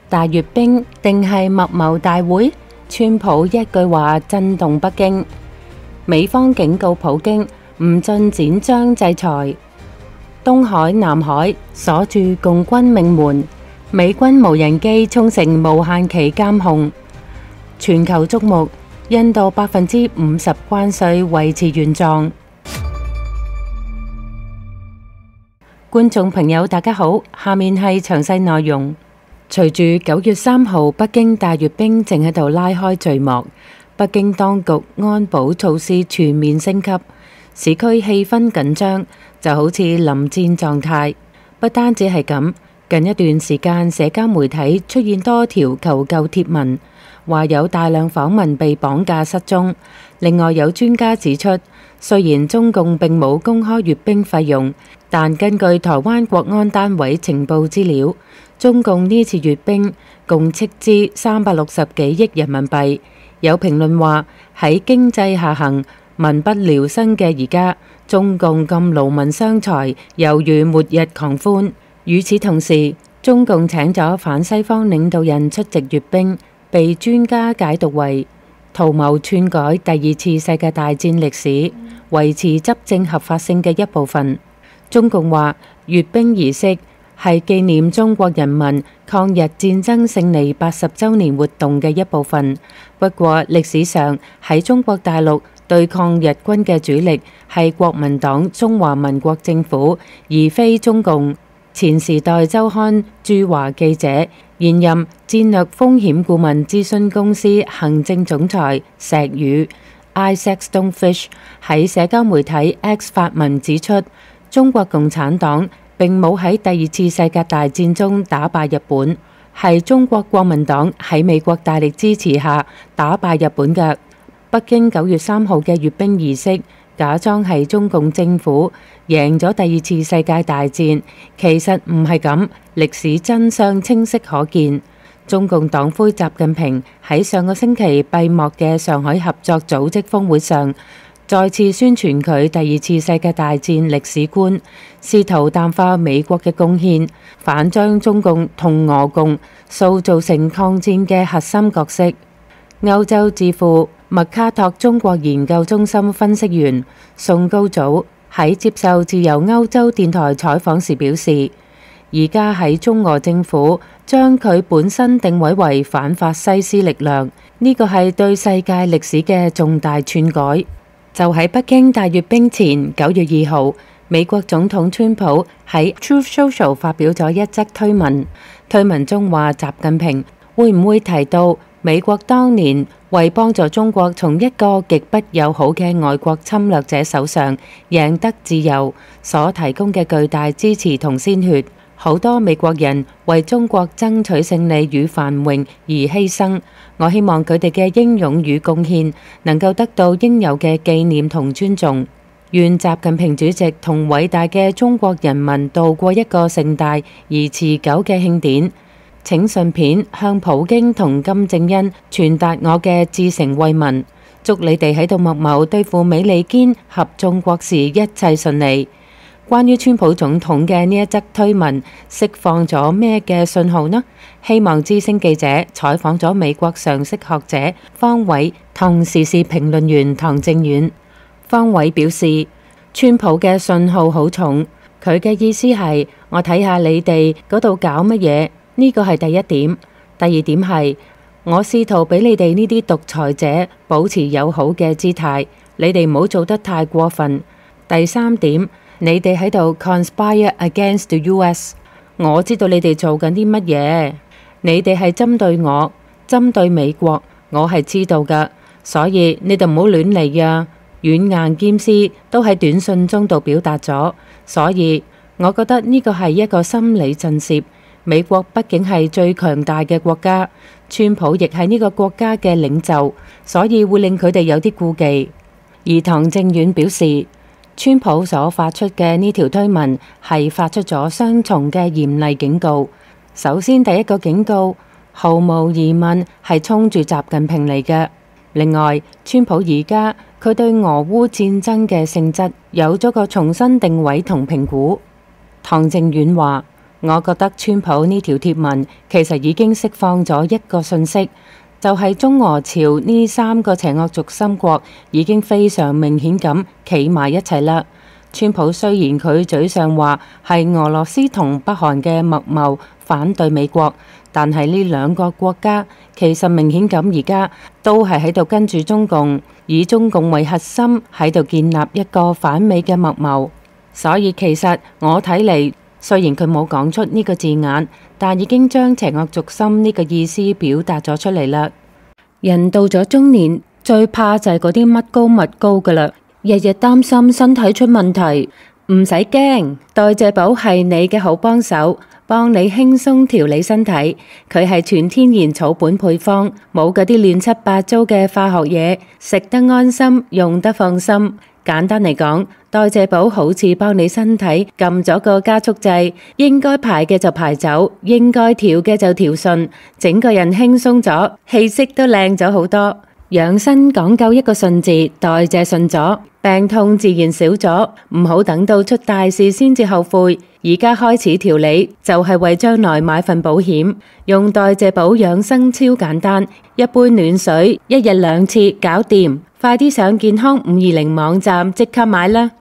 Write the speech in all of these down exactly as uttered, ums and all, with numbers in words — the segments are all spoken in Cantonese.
大閱兵定係密謀大會？川普一句話震動北京，美方警告普京唔准展張制裁。東海、南海鎖住共軍命門，美軍無人機沖繩無限期監控。全球矚目，印度百分之五十關稅維持原狀。觀眾朋友大家好，下面係詳細內容。隨住九月三號北京大閱兵正喺度拉開序幕，北京當局安保措施全面升級，市區氣氛緊張，就好似臨戰狀態。不單止係咁，近一段時間社交媒體出現多條求救貼文，話有大量訪民被綁架失蹤。另外有專家指出，雖然中共並冇公開閱兵費用，但根據台灣國安單位情報資料，中共呢次閱兵共斥資三百六十幾億人民幣。有評論話，喺經濟下行、民不聊生嘅而家，中共咁勞民傷財，猶如末日狂歡。與此同時，中共請咗反西方領導人出席閱兵，被專家解讀為圖謀篡改第二次世界大戰歷史，維持執政合法性嘅一部分。中共話閱兵儀式係紀念中國人民抗日戰爭勝利八十週年活動嘅一部分。不過歷史上喺中國大陸對抗日軍嘅主力係國民黨中華民國政府，而非中共。前時代週刊駐華記者、現任戰略風險顧問諮詢公司行政總裁石宇 Isaac Stonefish 喺社交媒體 X 發文指出，中國共產黨並冇喺第二次世界大戰中打敗日本，係中國國民黨喺美國大力支持下打敗日本嘅。北京九月三號嘅閱兵儀式假裝係中共政府贏咗第二次世界大戰，其實唔係咁，歷史真相清晰可見。中共黨魁習近平喺上個星期閉幕嘅上海合作組織峰會上，再次宣傳佢第二次世界大戰歷史觀，試圖淡化美國嘅貢獻，反將中共同俄共塑造成抗戰嘅核心角色。歐洲智庫麥卡托中國研究中心分析員宋高祖喺接受自由歐洲電台採訪時表示，而家喺中俄政府將佢本身定位為反法西斯力量，呢個係對世界歷史嘅重大篡改。就喺北京大閱兵前，九月二號，美國總統川普喺 Truth Social 發表咗一則推文，推文中話習近平會唔會提到美國當年為幫助中國從一個極不友好嘅外國侵略者手上贏得自由所提供嘅巨大支持同鮮血。好多美國人為中國爭取勝利與繁榮而犧牲，我希望佢哋嘅英勇與貢獻能夠得到應有嘅紀念同尊重。願習近平主席同偉大嘅中國人民度過一個盛大而持久嘅慶典。請順便向普京同金正恩傳達我嘅至誠慰問，祝你哋喺度密謀對付美利堅合眾國時一切順利。關於川普總統嘅呢一則推文釋放咗咩嘅信號呢？希望之聲記者採訪咗美國常識學者方偉同時事評論員唐正遠。方偉表示，川普嘅信號好重，佢嘅意思係我睇下你哋嗰度搞乜嘢。呢個係第一點。第二點係我試圖俾你哋呢啲獨裁者保持友好嘅姿態，你哋唔好做得太過分。第三點，你哋喺度 conspire against the U S， 我知道你哋做緊啲乜嘢，你哋係針對我，針對美國，我係知道㗎，所以你哋唔好亂嚟啊！軟硬兼施都喺短信中度表達咗，所以我覺得呢個係一個心理震懾。美國畢竟係最強大嘅國家，川普亦係呢個國家嘅領袖，所以會令佢哋有啲顧忌。而唐正遠表示，川普所發出嘅呢條推文係發出咗雙重嘅嚴厲警告。首先第一個警告，毫無疑問係衝住習近平嚟嘅。另外，川普而家佢對俄烏戰爭嘅性質有咗個重新定位同評估。唐正遠話， 我覺得川普呢條貼文其實已經釋放咗一個訊息，就係中俄朝呢三個邪惡軸心國已經非常明顯咁企埋一齊啦。川普雖然佢嘴上話係俄羅斯同北韓嘅密謀反對美國，但係呢兩個國家其實明顯咁而家都係喺度跟住中共，以中共為核心喺度建立一個反美嘅密謀。所以其實我睇嚟，雖然佢冇講出呢個字眼，但已經將邪惡軸心呢個意思表達咗出嚟啦。人到咗中年，最怕就係嗰啲乜高乜高噶啦。日日擔心身體出問題，唔使驚，代謝寶係你嘅好幫手，幫你輕鬆調理身體。佢係全天然草本配方，冇嗰啲亂七八糟嘅化學嘢，食得安心，用得放心。簡單嚟講，代謝寶好似幫你身體撳咗個加速掣，應該排嘅就排走，應該調嘅就調順，整個人輕鬆咗，氣色都靚咗好多。養生講究一個順字，代謝順咗，病痛自然少咗。唔好等到出大事先至後悔，而家開始調理就係為將來買份保險。用代謝寶養生超簡單，一杯暖水，一日兩次搞掂。快啲上健康五二零網站即刻買啦！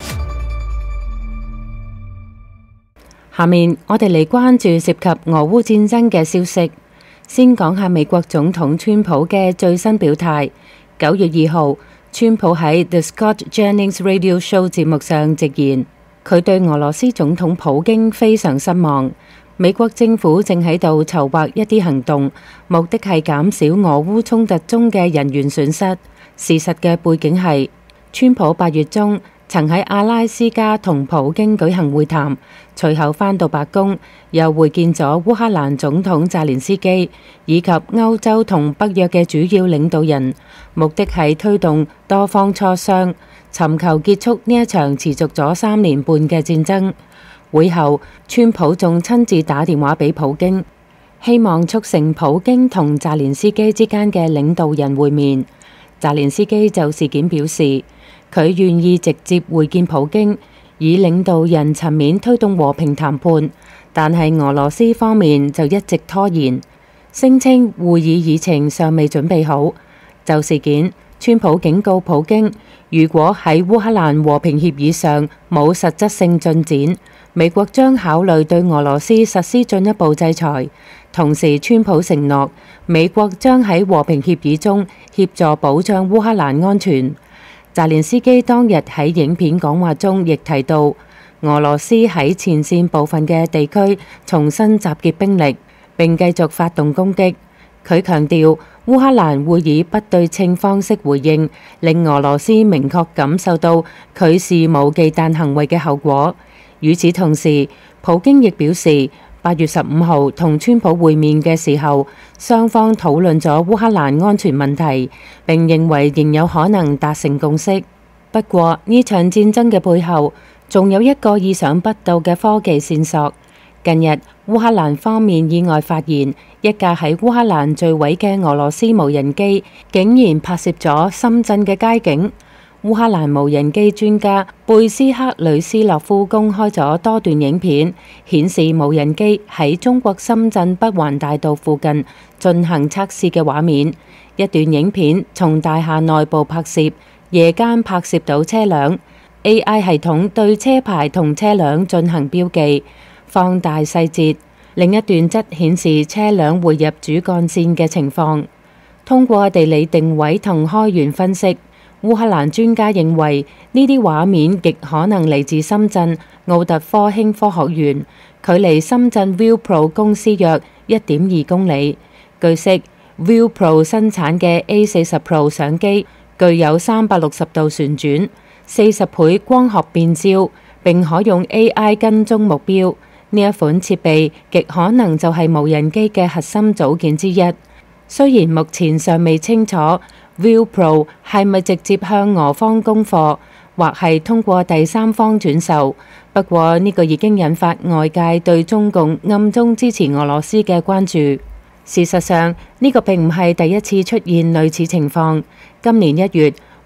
下面我哋嚟關注涉及俄烏戰爭嘅消息。先講下美國總統川普嘅最新表態。九月二號，川普喺 The Scott Jennings Radio Show 節目上直言，佢對俄羅斯總統普京非常失望。美國政府正喺度籌劃一啲行動，目的係減少俄烏衝突中嘅人員損失。事實嘅背景係，川普八月中曾喺阿拉斯加同普京舉行會談，隨後返到白宮，又會見咗烏克蘭總統澤連斯基以及歐洲同北約嘅主要領導人，目的係推動多方磋商，尋求結束呢一場持續咗三年半嘅戰爭。會後，川普仲親自打電話俾普京，希望促成普京同澤連斯基之間嘅領導人會面。澤連斯基就事件表示，佢願意直接會見普京，以領導人層面推動和平談判，但係俄羅斯方面就一直拖延，聲稱會議議程尚未準備好。就事件，川普警告普京，如果喺烏克蘭和平協議上冇實質性進展，美國將考慮對俄羅斯實施進一步制裁。同時，川普承諾美國將喺和平協議中協助保障烏克蘭安全。澤連斯基當日喺影片講話中亦提到，俄羅斯喺前線部分嘅地區重新集結兵力，並繼續發動攻擊。佢強調，烏克蘭會以不對稱方式回應，令俄羅斯明確感受到佢肆無忌憚行為嘅後果。與此同時，普京亦表示，八月十五號同川普會面嘅時候，雙方討論咗烏克蘭安全問題，並認為仍有可能達成共識。不過呢場戰爭嘅背後，仲有一個意想不到嘅科技線索。近日烏克蘭方面意外發現，一架喺烏克蘭墜毀嘅俄羅斯無人機，竟然拍攝咗深圳嘅街景。烏克蘭無人機專家貝斯克里斯洛夫公開咗多段影片，顯示無人機喺中國深圳北環大道附近進行測試嘅畫面。一段影片從大廈內部拍攝，夜間拍攝到車輛 A I 系統對車牌同車輛進行標記，放大細節。另一段則顯示車輛匯入主幹線嘅情況。通過地理定位同開源分析，烏克蘭專家認為呢啲畫面極可能嚟自深圳奧特科興科學園，距離深圳 ViewPro 公司約一點二公里。據悉 ，ViewPro 生產嘅 A 四十 Pro 相機具有三百六十度旋轉、四十倍光學變焦，並可用 A I 跟蹤目標。呢一款設備極可能就係無人機嘅核心組件之一。雖然目前尚未清楚 ViewPro 係咪直接向俄方供貨，或係通過第三方轉售，不過呢個已經引發外界對中共暗中支持俄羅斯嘅關注。事實上，呢個並唔係第一次出現類似情況。今年一月，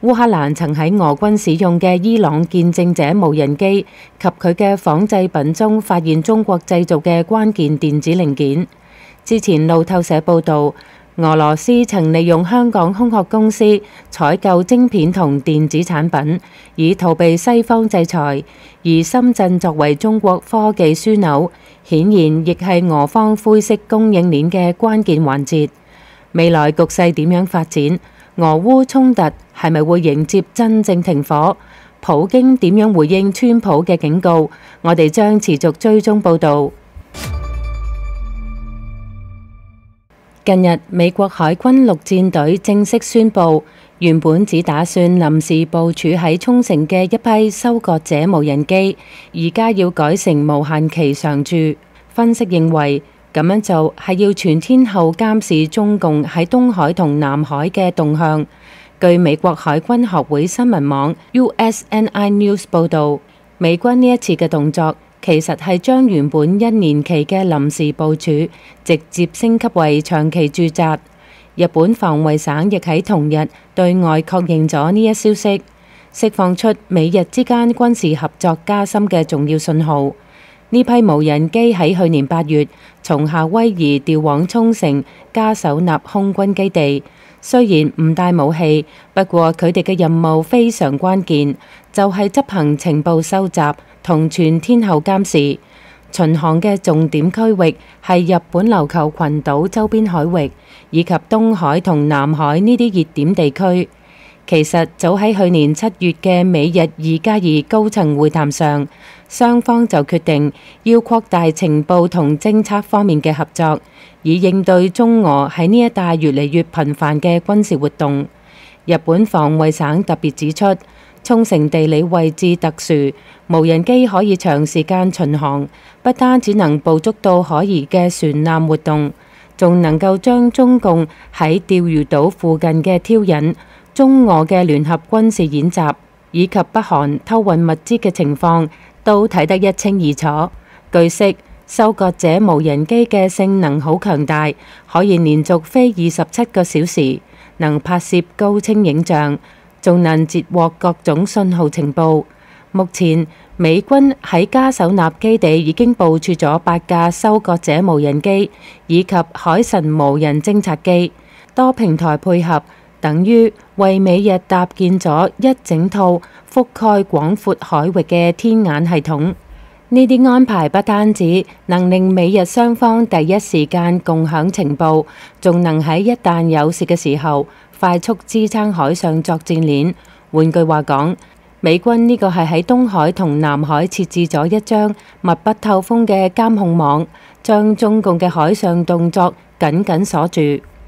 烏克蘭曾喺俄軍使用嘅伊朗見證者無人機及佢嘅仿製品中發現中國製造嘅關鍵電子零件。之前路透社報導，俄羅斯曾利用香港空殼公司採購晶片同電子產品，以逃避西方制裁。而深圳作為中國科技樞紐，顯然亦係俄方灰色供應鏈嘅關鍵環節。未來局勢點樣發展？俄烏衝突係咪會迎接真正停火？普京點樣回應川普嘅警告？我哋將持續追蹤報導。近日，美國海軍陸戰隊正式宣布，原本只打算臨時部署喺沖繩嘅一批收割者無人機，而家要改成無限期常駐。分析認為，咁樣做係要全天候監視中共喺東海同南海嘅動向。據美國海軍學會新聞網 U S N I News 報導，美軍呢一次嘅動作其實係將原本一年期嘅臨時部署直接升級為長期駐紮。日本防衛省亦喺同日對外確認咗呢一消息，釋放出美日之間軍事合作加深嘅重要信號。呢批無人機喺去年八月從夏威夷調往沖繩加手納空軍基地，雖然唔帶武器，不過佢哋嘅任務非常關鍵，就係執行情報收集同全天候監視。巡航嘅重點區域係日本琉球群島周邊海域，以及東海同南海呢啲熱點地區。其實早喺去年七月嘅美日二加二高層會談上，雙方就決定要擴大情報同偵測方面嘅合作，以應對中俄喺呢一帶越嚟越頻繁嘅軍事活動。日本防衛省特別指出，沖繩地理位置特殊，無人機可以長時間巡航，不單只能捕捉到可疑嘅船艦活動，仲能夠將中共喺釣魚島附近嘅挑釁、中俄嘅聯合軍事演習以及北韓偷運物資嘅情況都睇得一清二楚。據悉，收割者無人機嘅性能好強大，可以連續飛二十七個小時，能拍攝高清影像，仲能截獲各種信號情報。目前美軍喺加手納基地已經部署咗八架收割者無人機以及海神無人偵察機，多平台配合，等於為美日搭建咗一整套覆蓋廣闊海域嘅天眼系統。呢啲安排不單止能令美日雙方第一時間共享情報，仲能喺一旦有事嘅時候快速支撐海上作戰鏈。換句話講，美軍呢個係喺東海同南海設置咗一張密不透風嘅監控網，將中共嘅海上動作緊緊鎖住。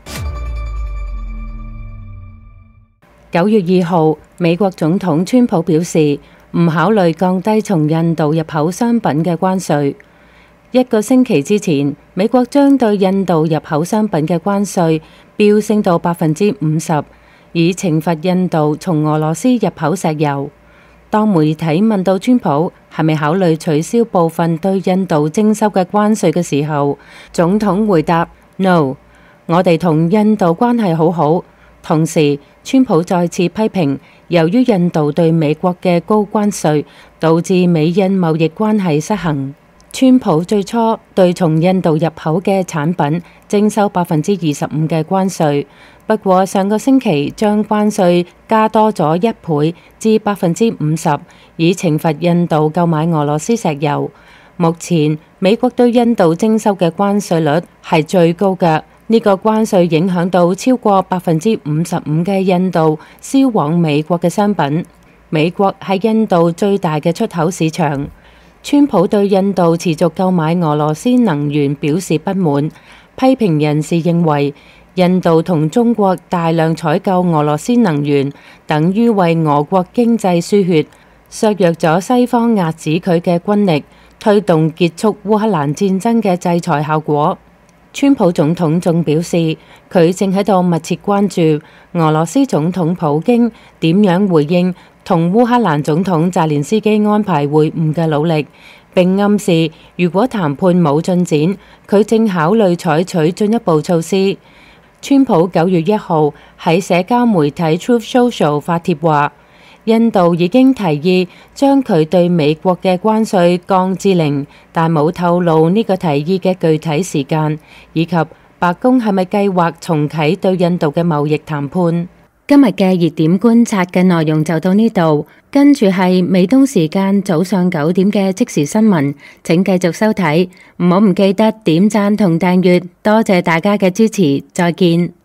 九月二號，美國總統川普表示唔考慮降低從印度入口商品嘅關稅。一個星期之前，美國將對印度入口商品嘅關稅飆升到百分之五十，以懲罰印度從俄羅斯入口石油。當媒體問到川普係咪考慮取消部分對印度徵收嘅關稅嘅時候，總統回答 No， 我哋同印度關係好好。同時，川普再次批評，由於印度對美國嘅高關稅，導致美印貿易關係失衡。川普最初對從印度入口嘅產品徵收百分之二十五嘅關稅，不過上個星期將關稅加多咗一倍至百分之五十，以懲罰印度購買俄羅斯石油。目前美國對印度徵收嘅關稅率係最高嘅。呢個關稅影響到超過百分之五十五嘅印度銷往美國嘅商品。美國係印度最大嘅出口市場。川普對印度持續購買俄羅斯能源表示不滿，批評人士認為印度同中國大量採購俄羅斯能源，等於為俄國經濟輸血，削弱咗西方壓止佢嘅軍力，推動結束烏克蘭戰爭嘅制裁效果。川普總統仲表示，佢正喺度密切關注俄羅斯總統普京點樣回應同烏克蘭總統澤連斯基安排會晤嘅努力，並暗示如果談判冇進展，佢正考慮採取進一步措施。 川普九月一號喺社交媒體 Truth Social 發帖話，印度已經提議將佢對美國嘅關稅降至零，但冇透露呢個提議嘅具體時間，以及白宮係咪計劃重啟對印度嘅貿易談判。今日嘅熱點觀察嘅內容就到呢度，跟住係美東時間早上九點嘅即時新聞，請繼續收睇，唔好唔記得點讚同訂閱，多謝大家嘅支持，再見。